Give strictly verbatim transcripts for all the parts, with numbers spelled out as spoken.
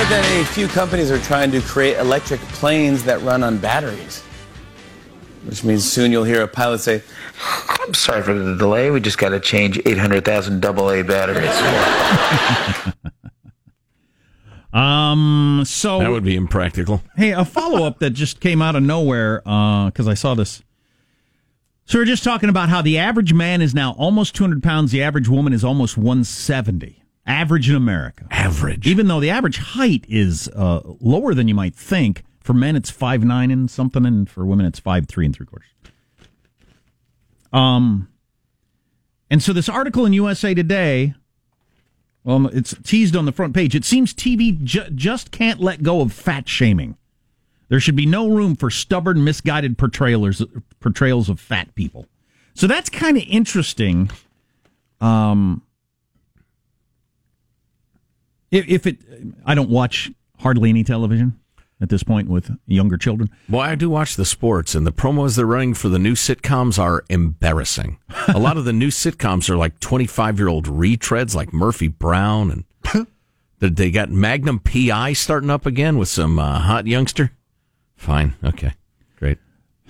heard that a few companies are trying to create electric planes that run on batteries, which means soon you'll hear a pilot say, "I'm sorry for the delay. We just got to change eight hundred thousand double A batteries." um. So that would be impractical. Hey, a follow-up that just came out of nowhere because uh, I saw this. So we're just talking about how the average man is now almost two hundred pounds. The average woman is almost one seventy. Average in America. Average. Even though the average height is uh, lower than you might think. For men, it's five nine and something, and for women, it's five three and three quarters. Um, and so this article in U S A Today, well, it's teased on the front page. It seems T V ju- just can't let go of fat shaming. There should be no room for stubborn, misguided portrayals portrayals of fat people. So that's kind of interesting. Um, if, if it, I don't watch hardly any television at this point with younger children. Well, I do watch the sports, and the promos they're running for the new sitcoms are embarrassing. A lot of the new sitcoms are like twenty-five-year-old retreads like Murphy Brown, and they got Magnum P I starting up again with some uh, hot youngster. Fine. Okay. Great.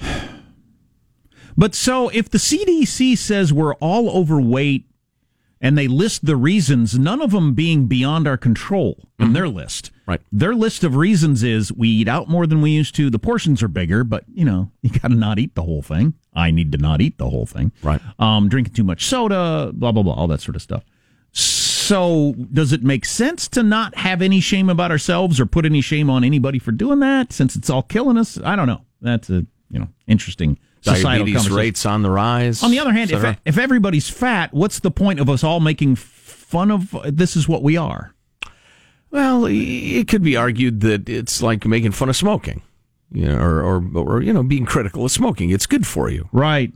But so if the C D C says we're all overweight and they list the reasons, none of them being beyond our control in mm-hmm. their list. Right. Their list of reasons is we eat out more than we used to. The portions are bigger, but, you know, you got to not eat the whole thing. I need to not eat the whole thing. Right. Um, drinking too much soda, blah, blah, blah, all that sort of stuff. So does it make sense to not have any shame about ourselves or put any shame on anybody for doing that since it's all killing us? I don't know. That's a, you know, interesting societal diabetes rates on the rise. On the other hand, if, if everybody's fat, what's the point of us all making fun of this is what we are? Well, it could be argued that it's like making fun of smoking, you know, or, or, or you know, being critical of smoking. It's good for you. Right.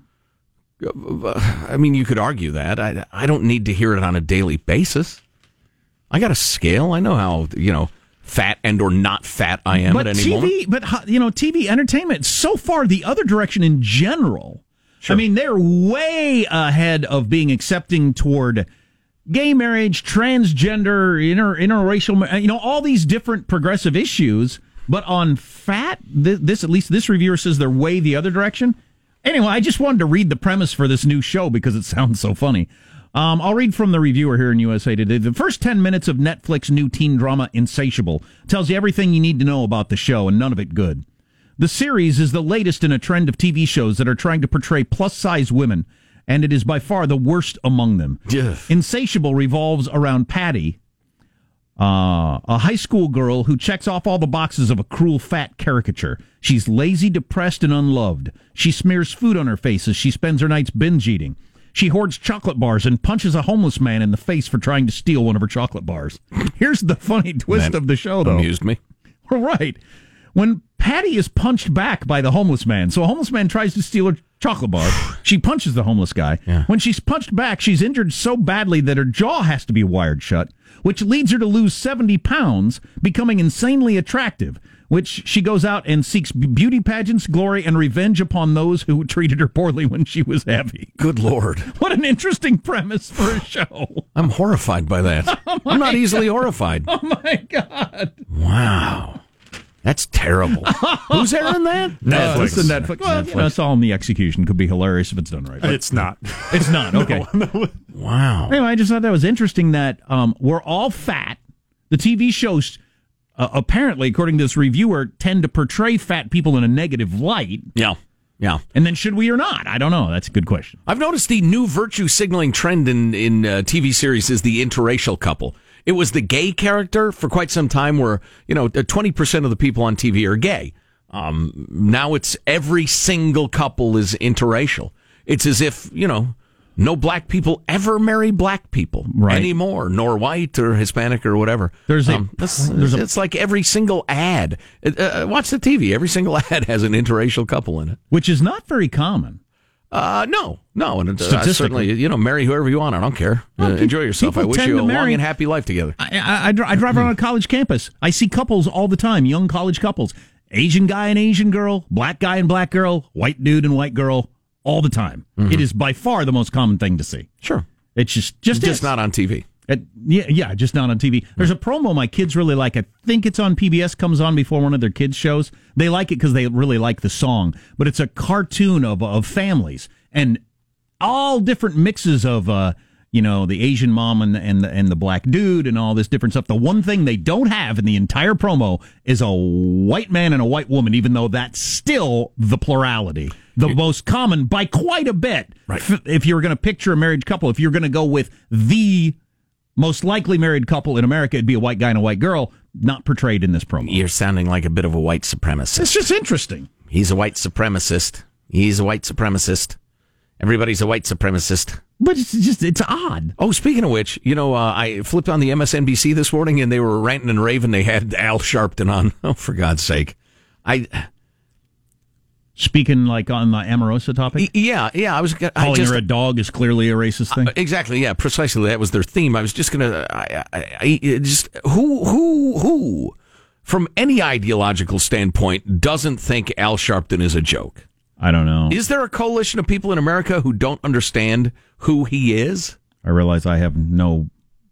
I mean, you could argue that. I, I don't need to hear it on a daily basis. I got a scale. I know how, you know, fat and or not fat I am but at any T V, moment. But, you know, T V entertainment, so far the other direction in general. Sure. I mean, they're way ahead of being accepting toward gay marriage, transgender, inter, interracial, you know, all these different progressive issues. But on fat, this, this at least this reviewer says they're way the other direction. Anyway, I just wanted to read the premise for this new show because it sounds so funny. Um, I'll read from the reviewer here in U S A Today. The first ten minutes of Netflix new teen drama Insatiable tells you everything you need to know about the show, and none of it good. The series is the latest in a trend of T V shows that are trying to portray plus-size women, and it is by far the worst among them. Yeah. Insatiable revolves around Patty, Uh, a high school girl who checks off all the boxes of a cruel fat caricature. She's lazy, depressed, and unloved. She smears food on her face as she spends her nights binge eating. She hoards chocolate bars and punches a homeless man in the face for trying to steal one of her chocolate bars. Here's the funny twist that of the show, though. Amused me. Right. When Patty is punched back by the homeless man, so a homeless man tries to steal her chocolate bar, she punches the homeless guy. Yeah. When she's punched back, she's injured so badly that her jaw has to be wired shut, which leads her to lose seventy pounds, becoming insanely attractive, which she goes out and seeks beauty pageants, glory, and revenge upon those who treated her poorly when she was heavy. Good Lord. What an interesting premise for a show. I'm horrified by that. Oh I'm not easily horrified. Oh, my God. Wow. That's terrible. Who's airing that? Netflix. Uh, it's the Netflix. Well, Netflix. You know, it's all in the execution. Could be hilarious if it's done right. But it's not. It's not. Okay. No, no. Wow. Anyway, I just thought that was interesting that um, we're all fat. The T V shows, uh, apparently, according to this reviewer, tend to portray fat people in a negative light. Yeah. Yeah. And then should we or not? I don't know. That's a good question. I've noticed the new virtue signaling trend in, in uh, T V series is the interracial couple. It was the gay character for quite some time where, you know, twenty percent of the people on T V are gay. Um, now it's every single couple is interracial. It's as if, you know, no black people ever marry black people right. anymore, nor white or Hispanic or whatever. There's a, um, it's, there's it's a, like every single ad. Uh, watch the T V. Every single ad has an interracial couple in it. Which is not very common. Uh, no, no, and uh, certainly, you know, marry whoever you want. I don't care. Uh, enjoy yourself. I wish you a long and happy life together. I, I, I, I drive around a college campus. I see couples all the time, young college couples. Asian guy and Asian girl, black guy and black girl, white dude and white girl, all the time. Mm-hmm. It is by far the most common thing to see. Sure. It's just, just, just not on T V. At, yeah, yeah, just not on T V. There's a promo my kids really like. I think it's on P B S, comes on before one of their kids' shows. They like it because they really like the song. But it's a cartoon of of families and all different mixes of, uh, you know, the Asian mom and the, and, the, and the black dude and all this different stuff. The one thing they don't have in the entire promo is a white man and a white woman, even though that's still the plurality. The most common by quite a bit. Right. If, if you're going to picture a married couple, if you're going to go with the most likely married couple in America, it'd be a white guy and a white girl, not portrayed in this promo. You're sounding like a bit of a white supremacist. It's just interesting. He's a white supremacist. He's a white supremacist. Everybody's a white supremacist. But it's just, it's odd. Oh, speaking of which, you know, uh, I flipped on the M S N B C this morning and they were ranting and raving. They had Al Sharpton on. Oh, for God's sake. I... Speaking like on the Omarosa topic? Yeah, yeah. I was I calling just, her a dog is clearly a racist thing. Uh, exactly. Yeah, precisely. That was their theme. I was just gonna. I, I, I just who who who, from any ideological standpoint, doesn't think Al Sharpton is a joke? I don't know. Is there a coalition of people in America who don't understand who he is? I realize I have no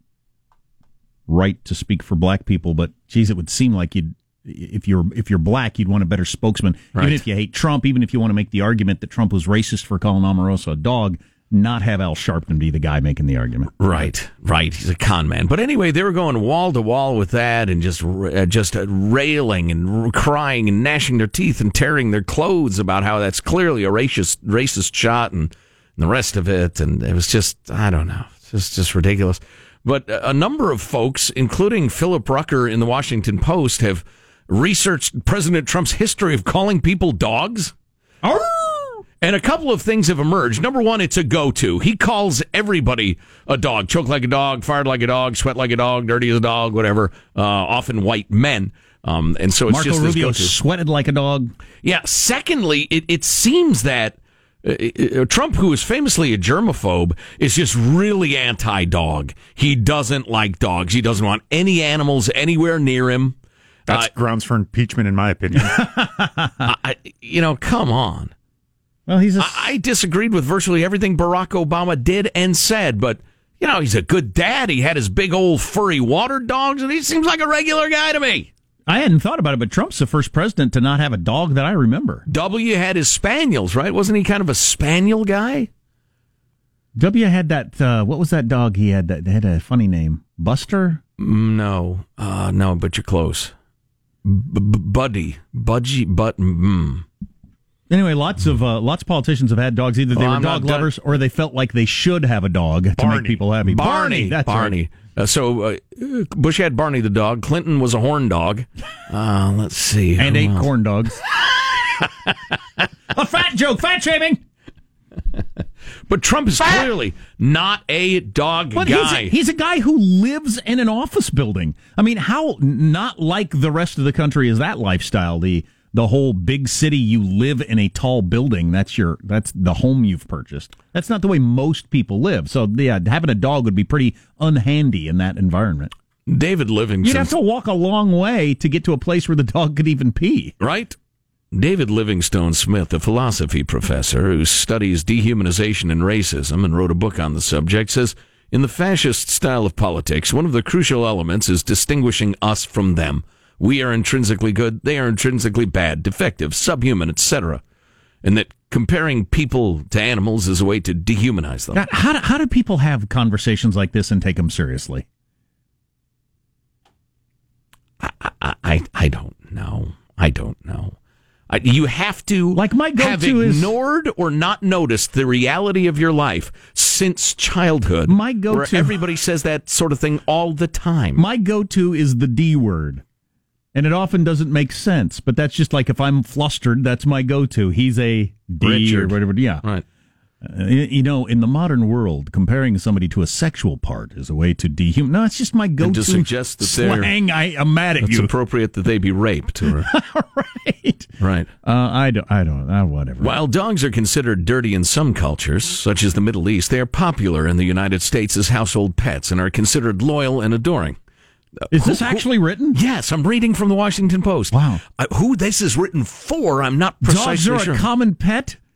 right to speak for black people, but geez, it would seem like you'd. If you're if you're black, you'd want a better spokesman. Right. Even if you hate Trump, even if you want to make the argument that Trump was racist for calling Omarosa a dog, not have Al Sharpton be the guy making the argument. Right, right. He's a con man. But anyway, they were going wall to wall with that and just uh, just uh, railing and crying and gnashing their teeth and tearing their clothes about how that's clearly a racist racist shot and, and the rest of it. And it was just, I don't know, it's just, just ridiculous. But a number of folks, including Philip Rucker in the Washington Post, have researched President Trump's history of calling people dogs. Oh! And a couple of things have emerged. Number one, it's a go-to. He calls everybody a dog. Choke like a dog, fired like a dog, sweat like a dog, dirty as a dog, whatever. Uh, often white men. Um, and so it's Marco just Rubio this go-to. sweated like a dog. Yeah. Secondly, it, it seems that uh, uh, Trump, who is famously a germaphobe, is just really anti-dog. He doesn't like dogs. He doesn't want any animals anywhere near him. That's uh, grounds for impeachment, in my opinion. I, you know, come on. Well, he's. A... I, I disagreed with virtually everything Barack Obama did and said, but you know, he's a good dad. He had his big old furry water dogs, and he seems like a regular guy to me. I hadn't thought about it, but Trump's the first president to not have a dog that I remember. W had his spaniels, right? Wasn't he kind of a spaniel guy? W had that. Uh, what was that dog he had? That had a funny name, Buster. No, uh, no, but you're close. B- b- Buddy, Budgie, but mm. Anyway, lots of uh, lots of politicians have had dogs. Either they oh, were I'm dog lovers or they felt like they should have a dog to Barney. make people happy. Barney, Barney, that's Barney. Right. Uh, so uh, Bush had Barney the dog. Clinton was a horn dog. Uh, let's see, and Who ate else? corn dogs. A fat joke, fat shaming. But Trump is clearly not a dog But guy. He's a, he's a guy who lives in an office building. I mean, how not like the rest of the country is that lifestyle? The the whole big city, you live in a tall building. That's your that's the home you've purchased. That's not the way most people live. So yeah, having a dog would be pretty unhandy in that environment. David Livingston. You'd have to walk a long way to get to a place where the dog could even pee. Right? David Livingstone Smith, a philosophy professor who studies dehumanization and racism and wrote a book on the subject, says, in the fascist style of politics, one of the crucial elements is distinguishing us from them. We are intrinsically good, they are intrinsically bad, defective, subhuman, et cetera. And that comparing people to animals is a way to dehumanize them. God, how do, how do people have conversations like this and take them seriously? I, I, I don't know. I don't know. I, you have to like my go-to have is, ignored or not noticed the reality of your life since childhood. My go-to, where everybody says that sort of thing all the time. My go-to is the D word. And it often doesn't make sense, but that's just like if I'm flustered, that's my go-to. He's a D Richard. or whatever. Yeah. Right. Uh, you know, in the modern world, comparing somebody to a sexual part is a way to dehumanize. No, it's just my go-to and to suggest that slang. I am mad at it's you. It's appropriate that they be raped. Or, right. Right. Uh, I don't, I don't, uh, whatever. While dogs are considered dirty in some cultures, such as the Middle East, they are popular in the United States as household pets and are considered loyal and adoring. Is this who, actually who, written? Yes, I'm reading from the Washington Post. Wow. Uh, who this is written for, I'm not precisely sure. Dogs are sure. a common pet?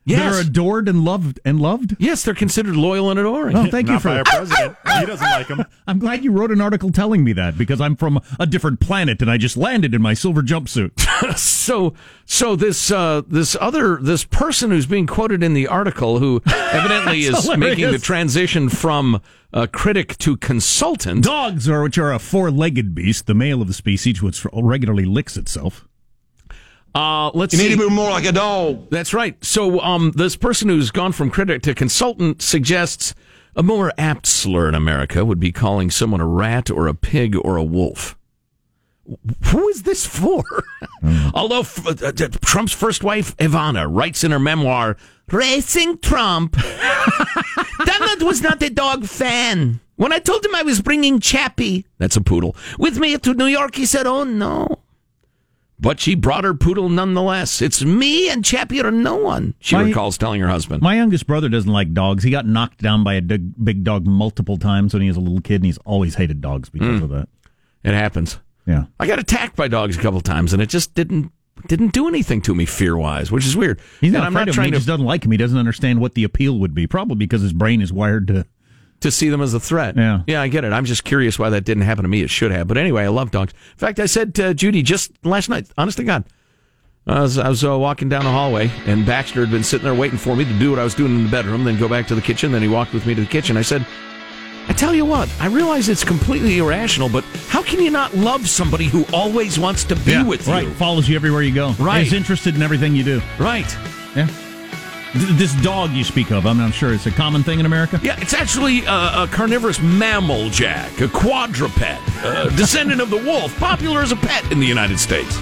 Yes. That are adored and loved and loved? Yes, they're considered loyal and adoring. Oh, thank you Not for by our president. He doesn't like him. I'm glad you wrote an article telling me that, because I'm from a different planet and I just landed in my silver jumpsuit. so, so this uh, this other this person who's being quoted in the article, who evidently is hilarious. making the transition from uh, critic to consultant. Dogs, are which are a four-legged beast, the male of the species, which regularly licks itself. Uh, let's You see. need to be more like a dog. That's right. So, um, this person who's gone from critic to consultant suggests a more apt slur in America would be calling someone a rat or a pig or a wolf. Who is this for? Mm. Although f- uh, uh, Trump's first wife, Ivana, writes in her memoir, Racing Trump. Donald was not a dog fan. When I told him I was bringing Chappie, that's a poodle, with me to New York, he said, oh, no. But she brought her poodle nonetheless. It's me and Chappie or no one, she My- recalls telling her husband. My youngest brother doesn't like dogs. He got knocked down by a big, big dog multiple times when he was a little kid, and he's always hated dogs because Mm. of that. It happens. Yeah. I got attacked by dogs a couple times, and it just didn't didn't do anything to me fear-wise, which is weird. He's and not I'm afraid not of him. trying He to, just doesn't like him. He doesn't understand what the appeal would be. Probably because his brain is wired to... to see them as a threat. Yeah. Yeah, I get it. I'm just curious why that didn't happen to me. It should have. But anyway, I love dogs. In fact, I said to Judy just last night, honest to God, I was, I was uh, walking down the hallway, and Baxter had been sitting there waiting for me to do what I was doing in the bedroom, then go back to the kitchen. Then he walked with me to the kitchen. I said, I tell you what, I realize it's completely irrational, but how can you not love somebody who always wants to be with right. you? Follows you everywhere you go. Right. Is interested in everything you do. Right. Yeah. Th- This dog you speak of, I'm not sure it's a common thing in America. Yeah, it's actually a, a carnivorous mammal, Jack, a quadruped, a descendant of the wolf, popular as a pet in the United States.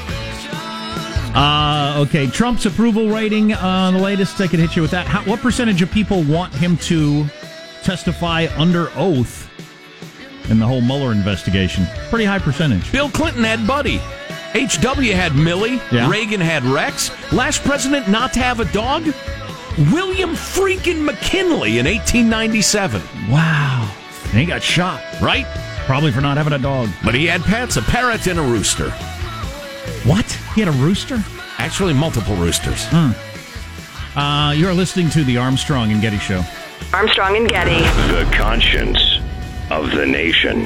Uh, okay, Trump's approval rating, uh, the latest, I could hit you with that. How, what percentage of people want him to testify under oath in the whole Mueller investigation? Pretty high percentage. Bill Clinton had Buddy. H W had Millie. Yeah. Reagan had Rex. Last president not to have a dog? William freaking McKinley in eighteen ninety-seven. Wow. And he got shot. Right? Probably for not having a dog. But he had pets, a parrot and a rooster. What? He had a rooster? Actually, multiple roosters. Uh, you're listening to the Armstrong and Getty Show. Armstrong and Getty. The conscience of the nation.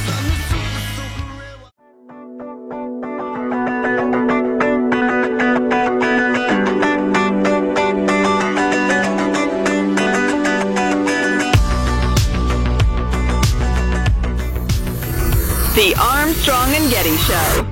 The Armstrong and Getty Show.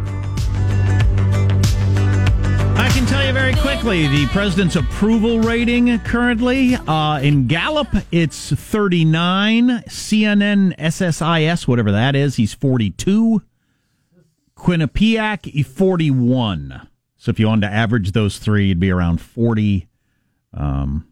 I can tell you very quickly the president's approval rating currently uh, in Gallup, it's thirty-nine. C N N, S S I S, whatever that is, he's forty-two. Quinnipiac, forty-one. So if you wanted to average those three, it'd be around forty. Um,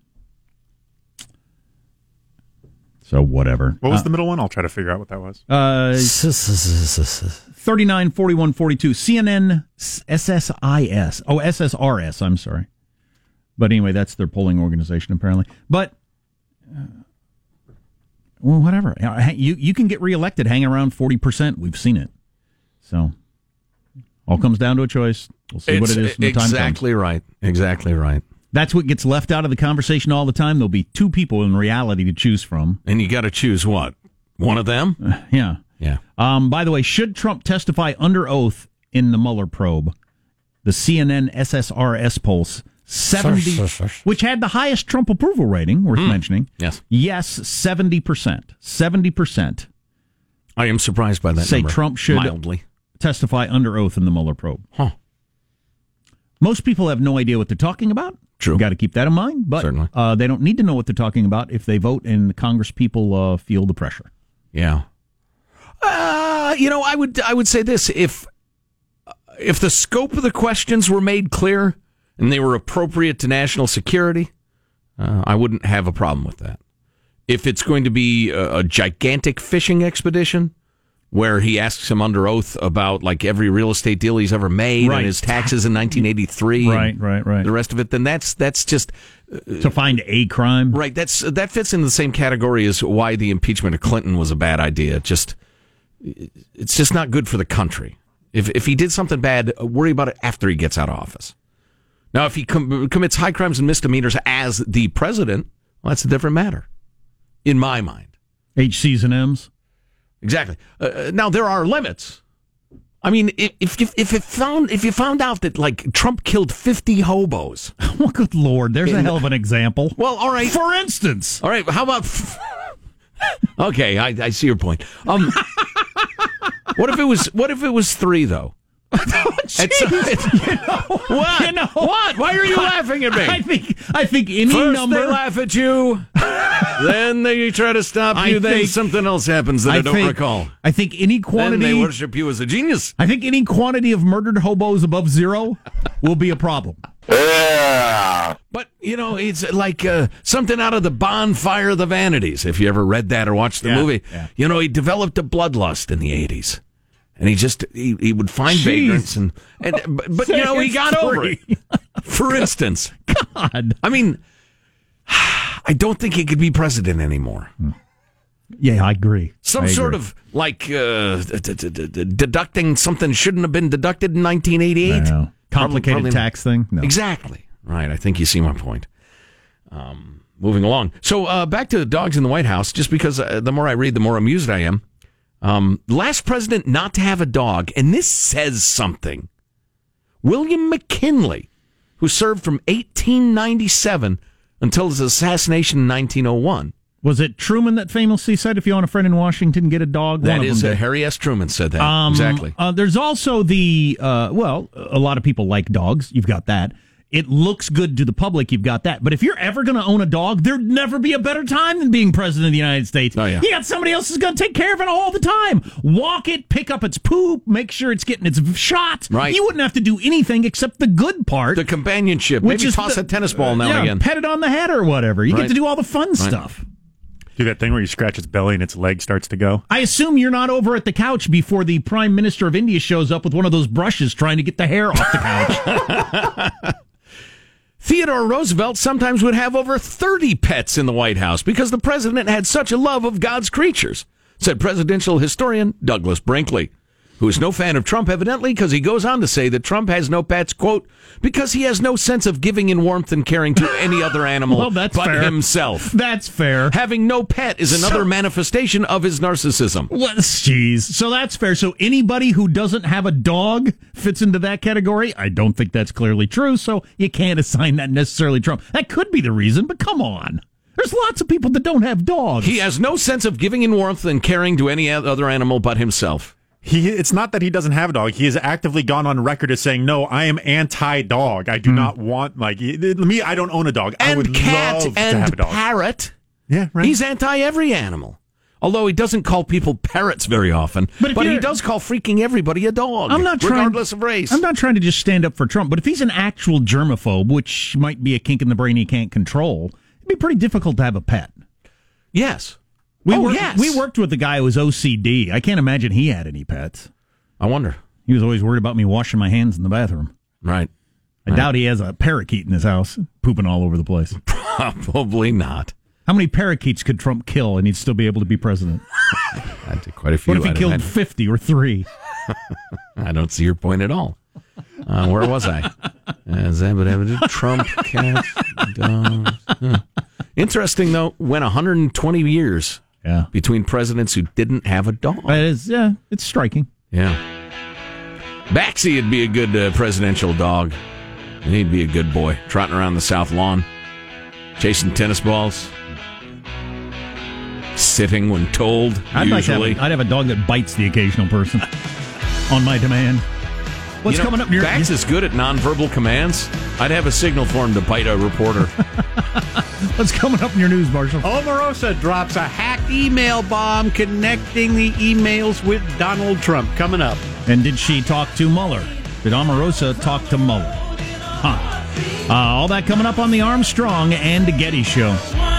so whatever. What was Uh, the middle one? I'll try to figure out what that was. Uh, thirty-nine, forty-one, forty-two. C N N, S S I S. Oh, S S R S, I'm sorry. But anyway, that's their polling organization, apparently. But, uh, well, whatever. You, you can get reelected hanging around forty percent. We've seen it. So, all comes down to a choice. We'll see what it is when the time comes. Exactly right. Exactly right. That's what gets left out of the conversation all the time. There'll be two people in reality to choose from. And you got to choose what? One of them? Yeah. Yeah. Um, by the way, should Trump testify under oath in the Mueller probe, the C N N S S R S polls, seventy, which had the highest Trump approval rating, worth mentioning. Yes. Yes, seventy percent. seventy percent I am surprised by that say number. Trump should Mildly. testify under oath in the Mueller probe. Huh. Most people have no idea what they're talking about. True. Got to keep that in mind. But Certainly. uh, they don't need to know what they're talking about if they vote and the Congress people uh, feel the pressure. Yeah. Uh, you know, I would I would say this, if if the scope of the questions were made clear and they were appropriate to national security, uh, I wouldn't have a problem with that. If it's going to be a, a gigantic fishing expedition where he asks him under oath about like every real estate deal he's ever made Right. and his taxes in nineteen eighty-three, Right, and right, right. the rest of it, then that's that's just To find a crime. right. That's that fits in the same category as why the impeachment of Clinton was a bad idea. Just it's just not good for the country. If if he did something bad, worry about it after he gets out of office. Now, if he com- commits high crimes and misdemeanors as the president, well, that's a different matter, in my mind. H C's and M's. Exactly. Uh, now, there are limits. I mean, if if if it found if you found out that like Trump killed fifty hobos, Well, good Lord, there's a hell of an example. well, all right. For instance, All right, how about? Okay, I, I see your point. Um, what if it was? What if it was three though? Jeez. It's- it's- You know, what? you know, What? Why are you laughing at me? I think I think any First number. they laugh at you, then they try to stop I you, then think- something else happens that I, don't think, recall. I think any Then quantity. they worship you as a genius. I think any quantity of murdered hobos above zero will be a problem. But, you know, it's like uh, something out of the Bonfire of the Vanities, if you ever read that or watched the Yeah, movie. yeah. You know, he developed a bloodlust in the eighties. And he just, he, he would find Jeez. vagrants. and, and But, but you know, he It's got over it. three. For instance. God. I mean, I don't think he could be president anymore. Yeah, I agree. Some I sort agree. of like uh, d- d- d- d- deducting something shouldn't have been deducted in nineteen eighty-eight. No. Complicated Probably- probably- tax thing. No. Exactly. Right. I think you see my point. Um, moving along. So uh, back to the dogs in the White House, just because uh, the more I read, the more amused I am. Um, last president not to have a dog, and this says something. William McKinley, who served from eighteen ninety-seven until his assassination in nineteen oh one. Was it Truman that famously said, "If you want a friend in Washington, get a dog"? That One is, of uh, them did. Harry S. Truman said that. Um, exactly. Uh, there's also the, uh, well, a lot of people like dogs. You've got that. It looks good to the public. You've got that. But if you're ever going to own a dog, there'd never be a better time than being president of the United States. Oh, yeah. You got somebody else who's going to take care of it all the time. Walk it, pick up its poop, make sure it's getting its shot. Right. You wouldn't have to do anything except the good part. The companionship. which Maybe is toss the- a tennis ball now yeah, and again. Pet it on the head or whatever. You Right. get to do all the fun stuff. Do that thing where you scratch its belly and its leg starts to go. I assume you're not over at the couch before the Prime Minister of India shows up with one of those brushes trying to get the hair off the couch. Theodore Roosevelt sometimes would have over thirty pets in the White House because the president had such a love of God's creatures, said presidential historian Douglas Brinkley, who is no fan of Trump, evidently, because he goes on to say that Trump has no pets, quote, because he has no sense of giving in warmth and caring to any other animal Well, that's but fair. himself. That's fair. Having no pet is another So- manifestation of his narcissism. What? Jeez. So that's fair. So anybody who doesn't have a dog fits into that category. I don't think that's clearly true. So you can't assign that necessarily Trump. That could be the reason, but come on. There's lots of people that don't have dogs. He has no sense of giving in warmth and caring to any other animal but himself. He, it's not that he doesn't have a dog. He has actively gone on record as saying, "No, I am anti-dog. I do not want like me. I don't own a dog. I would And cat love to have a and dog." parrot. Yeah, right. He's anti every animal. Although he doesn't call people parrots very often, But but, if he you're- does call freaking everybody a dog, I'm not trying, regardless of race. I'm not trying to just stand up for Trump, but if he's an actual germaphobe, which might be a kink in the brain he can't control, it'd be pretty difficult to have a pet. Yes. We oh, worked, yes. we worked with a guy who was O C D. I can't imagine he had any pets. I wonder. He was always worried about me washing my hands in the bathroom. Right. I doubt he has a parakeet in his house, pooping all over the place. Probably not. How many parakeets could Trump kill and he'd still be able to be president? I did quite a few. What if he I'd killed imagine. fifty or three? I don't see your point at all. Uh, where was I? Uh, Trump, cats, dogs. Huh. Interesting, though, went one hundred twenty years Yeah. between presidents who didn't have a dog. That is, yeah, it's striking. Yeah. Baxi would be a good uh, presidential dog. And he'd be a good boy, trotting around the South Lawn, chasing tennis balls, sitting when told, I'd like to have usually. a, I'd have a dog that bites the occasional person on my demand. What's You know, coming up near Bax is good at nonverbal commands. I'd have a signal for him to bite a reporter. What's coming up in your news, Marshall? Omarosa drops a hacked email bomb connecting the emails with Donald Trump. Coming up. And did she talk to Mueller? Did Omarosa talk to Mueller? Huh. Uh, all that coming up on the Armstrong and Getty Show.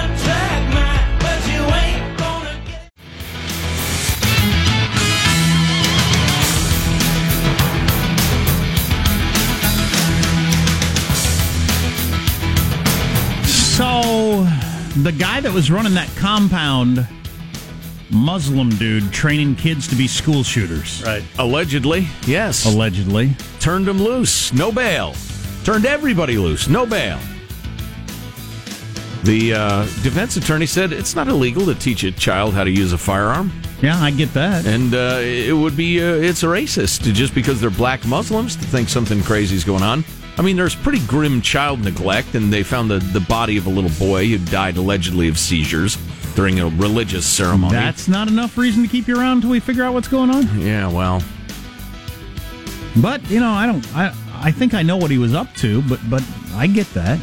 So, the guy that was running that compound, Muslim dude, training kids to be school shooters. Right. Allegedly, yes. Allegedly. Turned him loose. No bail. Turned everybody loose. No bail. The uh, defense attorney said it's not illegal to teach a child how to use a firearm. Yeah, I get that. And uh, it would be, uh, it's racist to, just because they're black Muslims, to think something crazy is going on. I mean, there's pretty grim child neglect, and they found the, the body of a little boy who died allegedly of seizures during a religious ceremony. That's not enough reason to keep you around until we figure out what's going on. Yeah, well. But, you know, I don't, I, I think I know what he was up to, but, but I get that.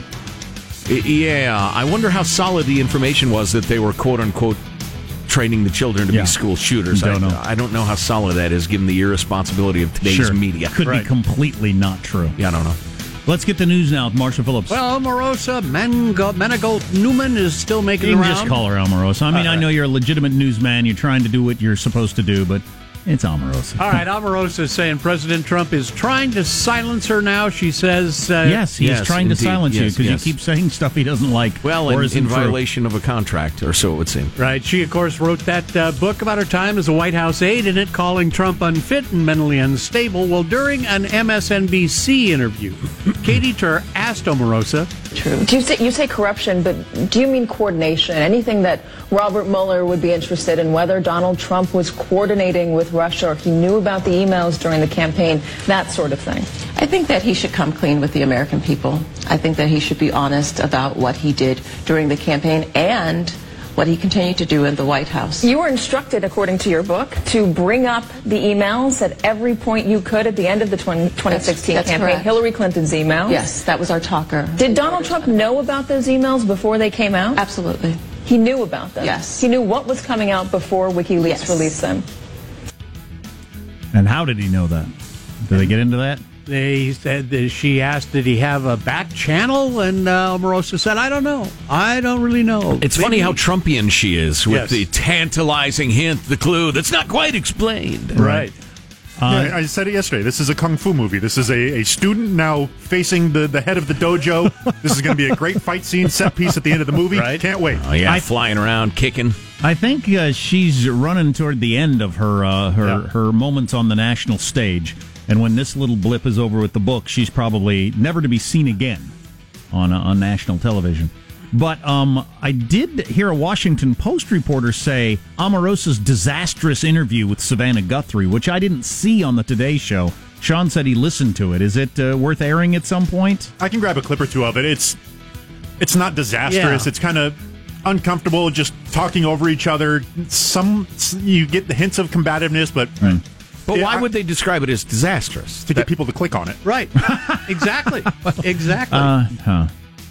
Yeah, I wonder how solid the information was that they were, quote-unquote, training the children to yeah. be school shooters. Don't I, know. I don't know how solid that is, given the irresponsibility of today's sure. media. Could right. be completely not true. Yeah, I don't know. Let's get the news now with Marshall Phillips. Well, Omarosa Mango- Manigault Newman is still making you the can round. just call her Omarosa. I mean, All I right. know you're a legitimate newsman. You're trying to do what you're supposed to do, but it's Omarosa. All right, Omarosa is saying President Trump is trying to silence her now. She says... Uh, Yes, he's yes, trying indeed. to silence you Yes, because yes. you keep saying stuff he doesn't like. Well, or in, isn't in true. violation of a contract, or so it would seem. Right. She, of course, wrote that uh, book about her time as a White House aide, in it calling Trump unfit and mentally unstable. Well, during an M S N B C interview, Katie Tur asked Omarosa... True. Do you say, you say corruption, but do you mean coordination? Anything that Robert Mueller would be interested in, whether Donald Trump was coordinating with Russia or he knew about the emails during the campaign, that sort of thing? I think that he should come clean with the American people. I think that he should be honest about what he did during the campaign and what he continued to do in the White House. You were instructed, according to your book, to bring up the emails at every point you could at the end of the twenty sixteen That's- that's campaign, correct. Hillary Clinton's emails. Yes, that was our talker. Did Donald Trump know about those emails before they came out? Absolutely. He knew about them? Yes. He knew what was coming out before WikiLeaks Yes. released them? And how did he know that? Did they get into that? They said that she asked, did he have a back channel? And uh, Omarosa said, I don't know. I don't really know. It's Maybe- funny how Trumpian she is with Yes. the tantalizing hint, the clue that's not quite explained. Right. Yeah, I said it yesterday. This is a kung fu movie. This is a, a student now facing the, the head of the dojo. This is going to be a great fight scene, set piece at the end of the movie. Right. Can't wait. Oh, yeah, I- flying around, kicking. I think uh, she's running toward the end of her uh, her Yeah. her moments on the national stage, and when this little blip is over with the book, she's probably never to be seen again on uh, on national television. But um, I did hear a Washington Post reporter say Omarosa's disastrous interview with Savannah Guthrie, which I didn't see on the Today Show. Sean said he listened to it. Is it uh, worth airing at some point? I can grab a clip or two of it. It's it's not disastrous. Yeah. It's kind of uncomfortable, just talking over each other. Some you get the hints of combativeness, but But Yeah, why I- would they describe it as disastrous? to get people to click on it. Right. Exactly. Exactly. Uh, huh.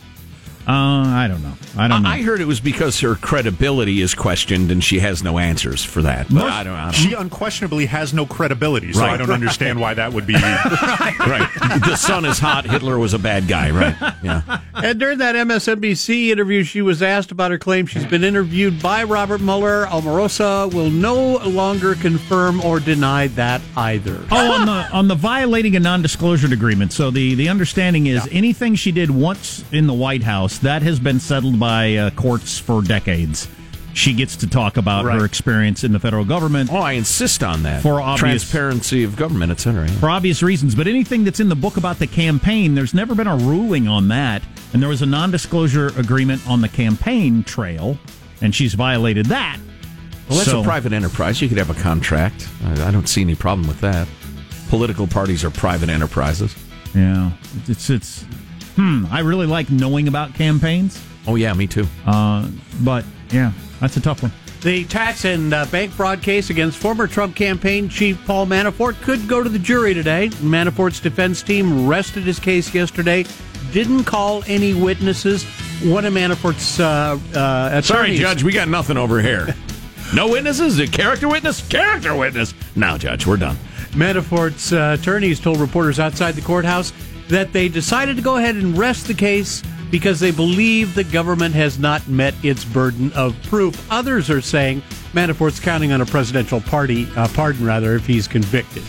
Uh, I don't know. I don't know. I heard it was because her credibility is questioned and she has no answers for that. But I don't, I don't She unquestionably has no credibility, so Right. I don't understand why that would be. right. The sun is hot. Hitler was a bad guy, right? Yeah. And during that M S N B C interview, she was asked about her claim she's been interviewed by Robert Mueller. Omarosa will no longer confirm or deny that either. Oh, on the on the violating a non-disclosure agreement. So the, the understanding is anything she did once in the White House, that has been settled by uh, courts for decades. She gets to talk about Right. her experience in the federal government Oh, I insist on that. For obvious- transparency of government, et cetera. Yeah. for obvious reasons. But anything that's in the book about the campaign, there's never been a ruling on that. And there was a non-disclosure agreement on the campaign trail, and she's violated that. Well, that's So- a private enterprise. You could have a contract. I, I don't see any problem with that. Political parties are private enterprises. Yeah, it's it's. Hmm. I really like knowing about campaigns, Oh, yeah, me too. uh, but yeah, that's a tough one. The tax and uh, bank fraud case against former Trump campaign chief Paul Manafort could go to the jury today. Manafort's defense team rested his case yesterday, didn't call any witnesses. One of Manafort's uh, uh, attorneys... Sorry, Judge, we got nothing over here. No witnesses? A character witness? Character witness. Now, Judge, we're done. Manafort's uh, attorneys told reporters outside the courthouse that they decided to go ahead and rest the case because they believe the government has not met its burden of proof. Others are saying Manafort's counting on a presidential party uh, pardon, rather, if he's convicted.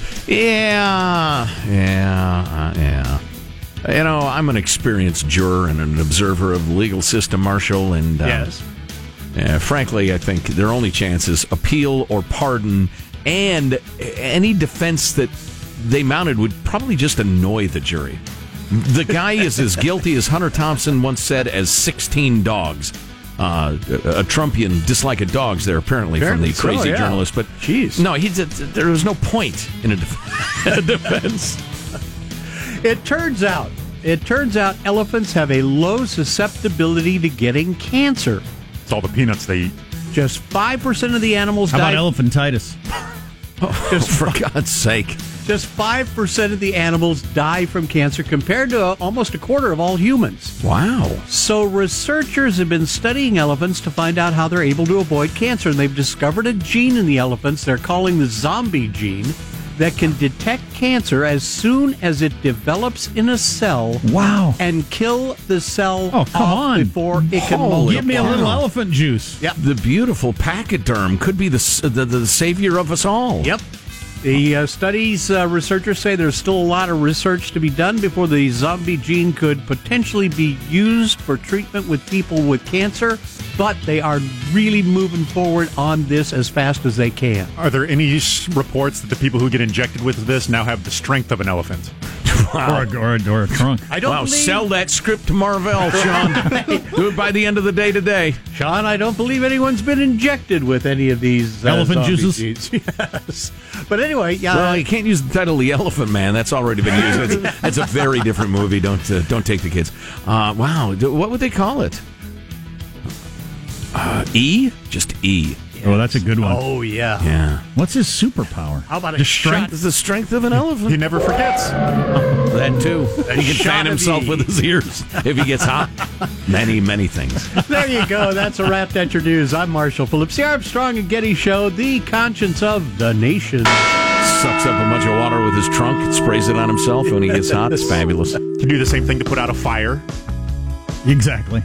Yeah, yeah, uh, yeah. You know, I'm an experienced juror and an observer of the legal system, Marshall, and uh, Yes. uh, frankly, I think their only chance is appeal or pardon, and any defense that they mounted would probably just annoy the jury. The guy is as guilty, as Hunter Thompson once said, as sixteen dogs. Uh, a Trumpian dislike of dogs there, apparently, apparently from the crazy so, yeah. journalist. But Jeez. no, he did, there was no point in a, def- a defense. It turns out, it turns out elephants have a low susceptibility to getting cancer. It's all the peanuts they eat. Just five percent of the animals How die. about elephantitis? Just For God's sake. Just five percent of the animals die from cancer compared to uh, almost a quarter of all humans. Wow. So researchers have been studying elephants to find out how they're able to avoid cancer. And they've discovered a gene in the elephants they're calling the zombie gene that can detect cancer as soon as it develops in a cell. Wow. And kill the cell Oh, come off on. before it can Holy multiply. Give me a little Wow. elephant juice. Yep. The beautiful pachyderm could be the, s- the, the savior of us all. Yep. The uh, studies, uh, researchers say there's still a lot of research to be done before the zombie gene could potentially be used for treatment with people with cancer, but they are really moving forward on this as fast as they can. Are there any s- reports that the people who get injected with this now have the strength of an elephant? Or, a, or, a, or a trunk. I don't Wow, believe, sell that script to Marvell, Sean. Do it by the end of the day today. Sean, I don't believe anyone's been injected with any of these uh, Elephant zombie juices? genes. Yes. But anyway, yeah. Well, you can't use the title "The Elephant Man." That's already been used. That's, that's a very different movie. Don't uh, don't take the kids. Uh, wow, what would they call it? Uh, E? Just E. Oh, that's a good one. Oh, yeah. Yeah. What's his superpower? How about a Just shot? strength? It's the strength of an elephant. He never forgets. That too. He can shot fan of himself E. with his ears if he gets hot. Many, many things. There you go. That's a wrap. That's your news. I'm Marshall Phillips. The Armstrong and Getty Show, the conscience of the nation. Sucks up a bunch of water with his trunk and sprays it on himself when he gets hot. It's fabulous. Can do the same thing to put out a fire. Exactly.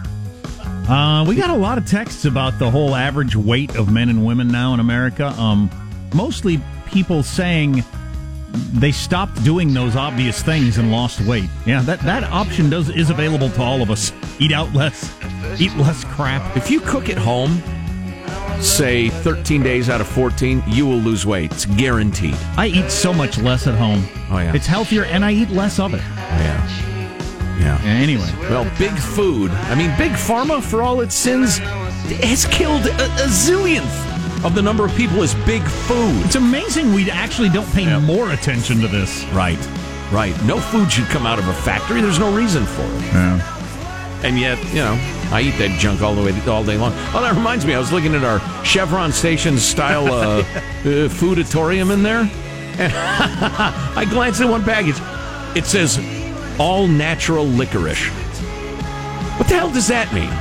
Uh, we got a lot of texts about the whole average weight of men and women now in America. Um, mostly people saying they stopped doing those obvious things and lost weight. Yeah, that, that option does is available to all of us. Eat out less, eat less crap. If you cook at home, say thirteen days out of fourteen, you will lose weight. It's guaranteed. I eat so much less at home. Oh, yeah. It's healthier, and I eat less of it. Yeah. Yeah. Yeah, anyway. Well, big food. I mean, big pharma, for all its sins, has killed a, a zillionth of the number of people as big food. It's amazing we actually don't pay more attention to this. Right. Right. No food should come out of a factory. There's no reason for it. Yeah. And yet, you know, I eat that junk all the way all day long. Oh, that reminds me, I was looking at our Chevron station style uh, uh, foodatorium in there, and I glanced at one package. It says all natural licorice. What the hell does that mean?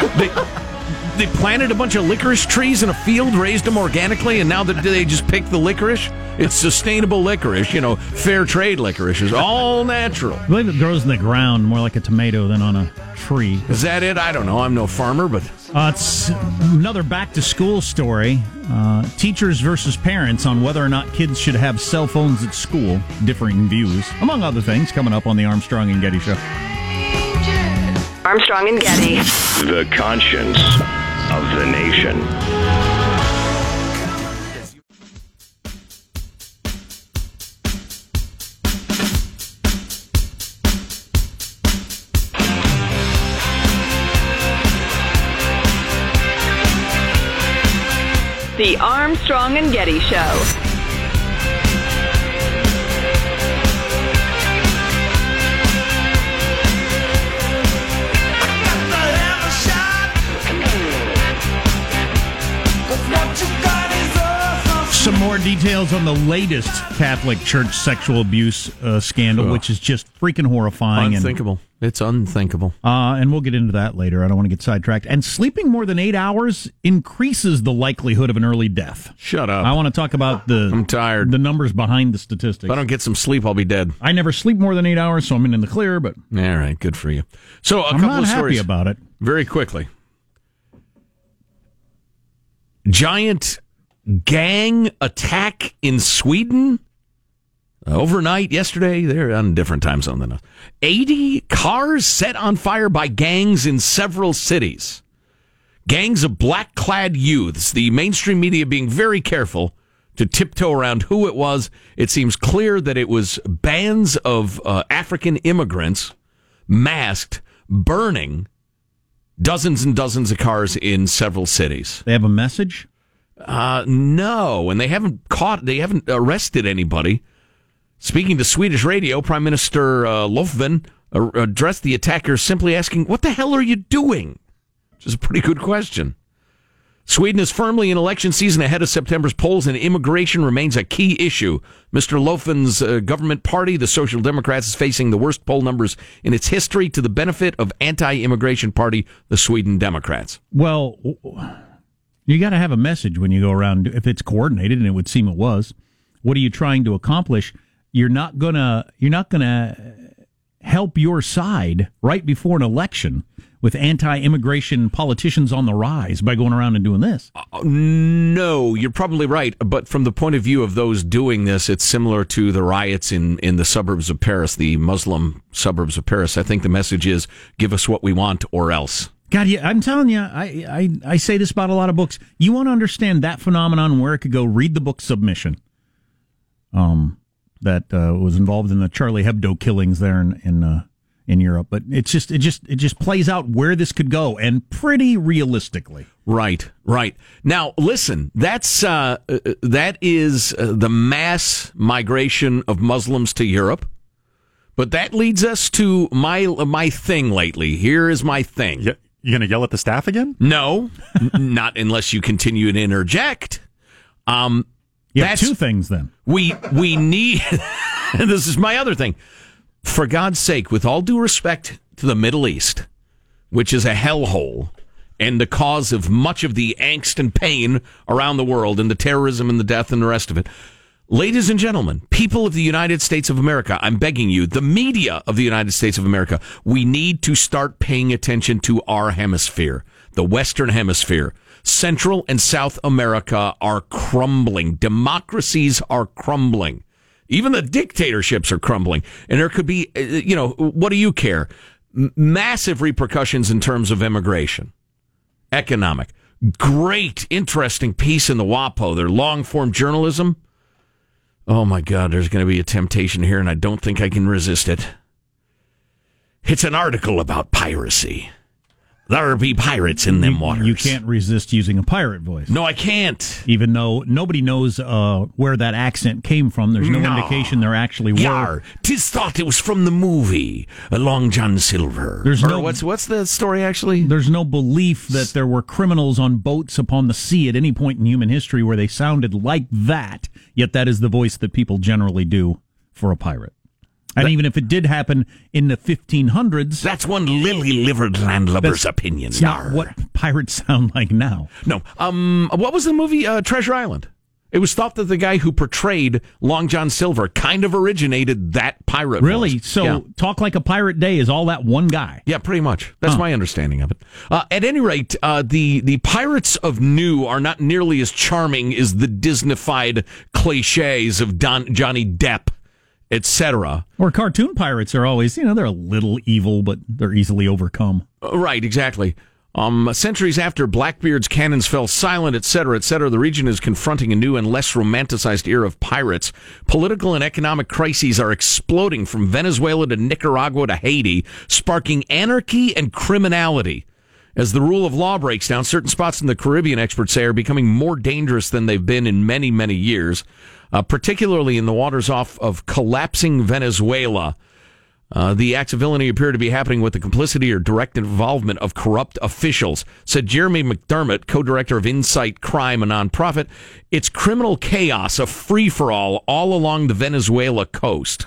they, they planted a bunch of licorice trees in a field, raised them organically, and now that they just pick the licorice? It's sustainable licorice, you know, fair trade licorice is all natural. I believe it grows in the ground more like a tomato than on a tree. Is that it? I don't know. I'm no farmer, but Uh, it's another back-to-school story. Uh, teachers versus parents on whether or not kids should have cell phones at school. Differing views, among other things, coming up on the Armstrong and Getty Show. Armstrong and Getty. The conscience of the nation. The Armstrong and Getty Show. Some more details on the latest Catholic Church sexual abuse uh, scandal, Ugh. which is just freaking horrifying. unthinkable. it's unthinkable. And, uh, and we'll get into that later. I don't want to get sidetracked. And sleeping more than eight hours increases the likelihood of an early death. Shut up. I want to talk about the I'm tired. the numbers behind the statistics. If I don't get some sleep, I'll be dead. I never sleep more than eight hours, so I'm in the clear, but All right, good for you. So a I'm couple not of happy stories about it. very quickly. Giant gang attack in Sweden overnight yesterday. They're on a different time zone than us. eighty cars set on fire by gangs in several cities. Gangs of black-clad youths. The mainstream media being very careful to tiptoe around who it was. It seems clear that it was bands of uh, African immigrants masked, burning dozens and dozens of cars in several cities. They have a message? Uh, no, and they haven't caught, they haven't arrested anybody. Speaking to Swedish radio, Prime Minister uh, Löfven uh, addressed the attackers simply asking, "What the hell are you doing?" Which is a pretty good question. Sweden is firmly in election season ahead of September's polls, and immigration remains a key issue. Mister Löfven's uh, government party, the Social Democrats, is facing the worst poll numbers in its history to the benefit of anti-immigration party, the Sweden Democrats. Well, you got to have a message when you go around. If it's coordinated, and it would seem it was, what are you trying to accomplish? You're not gonna. You're not gonna help your side right before an election with anti-immigration politicians on the rise by going around and doing this. Uh, no, you're probably right. But from the point of view of those doing this, it's similar to the riots in, in the suburbs of Paris, the Muslim suburbs of Paris. I think the message is, give us what we want or else. God, yeah, I'm telling you, I, I, I say this about a lot of books. You want to understand that phenomenon and where it could go, read the book Submission. Um, that uh, was involved in the Charlie Hebdo killings there in in, uh, in Europe. But it's just it just it just plays out where this could go, and pretty realistically. Right, right. Now, listen, that's uh, uh, that is uh, the mass migration of Muslims to Europe. But that leads us to my uh, my thing lately. Here is my thing. You, you going to yell at the staff again? No, n- not unless you continue to interject. Um, you have two things then. We we need. This is my other thing. For God's sake, with all due respect to the Middle East, which is a hellhole and the cause of much of the angst and pain around the world and the terrorism and the death and the rest of it. Ladies and gentlemen, people of the United States of America, I'm begging you, the media of the United States of America, we need to start paying attention to our hemisphere, the Western Hemisphere. Central and South America are crumbling. Democracies are crumbling. Even the dictatorships are crumbling. And there could be, you know, what do you care? M- massive repercussions in terms of immigration, economic. Great, interesting piece in the WAPO, their long-form journalism. Oh, my God, there's going to be a temptation here, and I don't think I can resist it. It's an article about piracy. There'll be pirates in them you, waters. You can't resist using a pirate voice. No, I can't. Even though nobody knows uh, where that accent came from. There's no, no. indication there actually were. Yar, 'tis thought it was from the movie Long John Silver. There's or no, what's what's the story actually? There's no belief that there were criminals on boats upon the sea at any point in human history where they sounded like that. Yet that is the voice that people generally do for a pirate. And that, even if it did happen in the fifteen hundreds... That's one lily-livered landlubber's opinion. It's not what pirates sound like now. No. Um, what was the movie uh, Treasure Island? It was thought that the guy who portrayed Long John Silver kind of originated that pirate Really? voice. So yeah. Talk Like a Pirate Day is all that one guy? Yeah, pretty much. That's huh. my understanding of it. Uh, at any rate, uh, the, the pirates of New are not nearly as charming as the Disney-fied cliches of Don, Johnny Depp, et cetera. Or cartoon pirates are always, you know, they're a little evil, but they're easily overcome. Uh, right, exactly. Um, centuries after Blackbeard's cannons fell silent, et cetera, et cetera, the region is confronting a new and less romanticized era of pirates. Political and economic crises are exploding from Venezuela to Nicaragua to Haiti, sparking anarchy and criminality. As the rule of law breaks down, certain spots in the Caribbean, experts say, are becoming more dangerous than they've been in many, many years, uh, particularly in the waters off of collapsing Venezuela. Uh, the acts of villainy appear to be happening with the complicity or direct involvement of corrupt officials, said Jeremy McDermott, co-director of Insight Crime, a nonprofit. It's criminal chaos, a free-for-all, all along the Venezuela coast.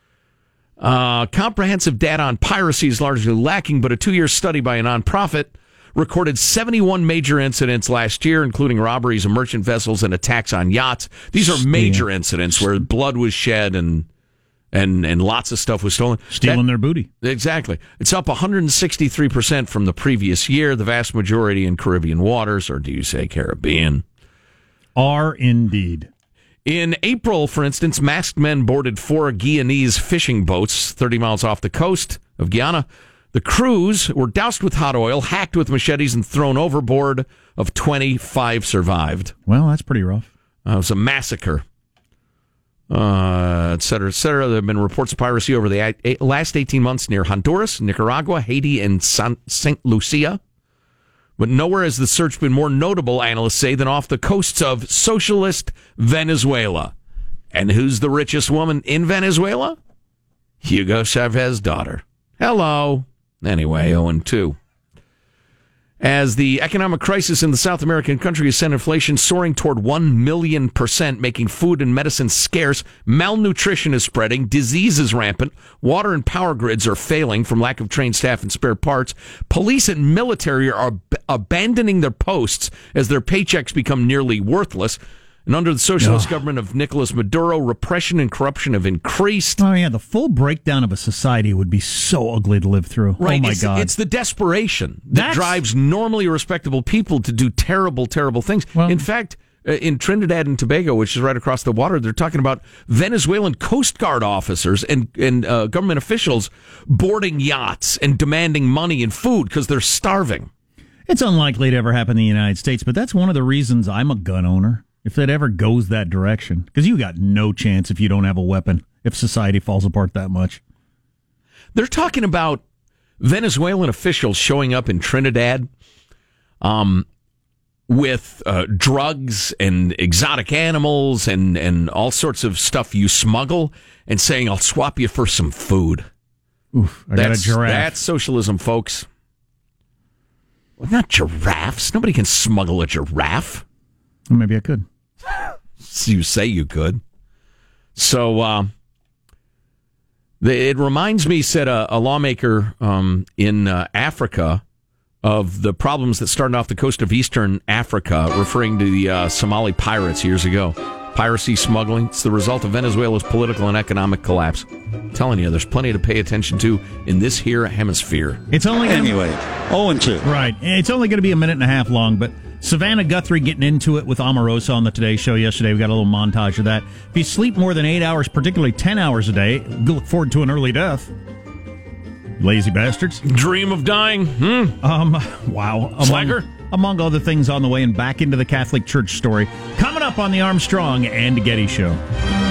Uh, comprehensive data on piracy is largely lacking, but a two-year study by a nonprofit recorded seventy-one major incidents last year, including robberies of merchant vessels and attacks on yachts. These are major incidents where blood was shed and and and lots of stuff was stolen. Stealing that, their booty. Exactly. It's up one hundred sixty-three percent from the previous year, the vast majority in Caribbean waters, or do you say Caribbean? Are indeed. In April, for instance, masked men boarded four Guyanese fishing boats thirty miles off the coast of Guyana. The crews were doused with hot oil, hacked with machetes, and thrown overboard. Of twenty-five survived. Well, that's pretty rough. Uh, it was a massacre, uh, et cetera, et cetera. There have been reports of piracy over the a- last eighteen months near Honduras, Nicaragua, Haiti, and San- Saint Lucia. But nowhere has the search been more notable, analysts say, than off the coasts of socialist Venezuela. And who's the richest woman in Venezuela? Hugo Chavez's daughter. Hello. Anyway, oh and two. As the economic crisis in the South American country has sent inflation soaring toward one million percent, making food and medicine scarce, malnutrition is spreading, disease is rampant, water and power grids are failing from lack of trained staff and spare parts, police and military are ab- abandoning their posts as their paychecks become nearly worthless. And under the socialist oh. government of Nicolas Maduro, repression and corruption have increased. Oh, yeah, the full breakdown of a society would be so ugly to live through. Right. Oh, my it's, God. It's the desperation that That's... drives normally respectable people to do terrible, terrible things. Well, in fact, uh, in Trinidad and Tobago, which is right across the water, they're talking about Venezuelan Coast Guard officers and, and uh, government officials boarding yachts and demanding money and food because they're starving. It's unlikely to ever happen in the United States, but that's one of the reasons I'm a gun owner. If it ever goes that direction, because you got no chance if you don't have a weapon, if society falls apart that much. They're talking about Venezuelan officials showing up in Trinidad um, with uh, drugs and exotic animals and, and all sorts of stuff you smuggle and saying, I'll swap you for some food. Oof, I that's, got a giraffe. That's socialism, folks. Well, not giraffes. Nobody can smuggle a giraffe. Well, maybe I could. You say you could. So uh, the, it reminds me, said a, a lawmaker um, in uh, Africa, of the problems that started off the coast of eastern Africa, referring to the uh, Somali pirates years ago. Piracy, smuggling. It's the result of Venezuela's political and economic collapse. I'm telling you, there's plenty to pay attention to in this here hemisphere. It's only gonna, Anyway, oh and two. Right. It's only going to be a minute and a half long, but Savannah Guthrie getting into it with Omarosa on the Today Show yesterday. We got a little montage of that. If you sleep more than eight hours, particularly ten hours a day, look forward to an early death. Lazy bastards. Dream of dying. Hmm. Um. Wow. Slacker. Among, among other things on the way, and back into the Catholic Church story. Coming up on the Armstrong and Getty Show.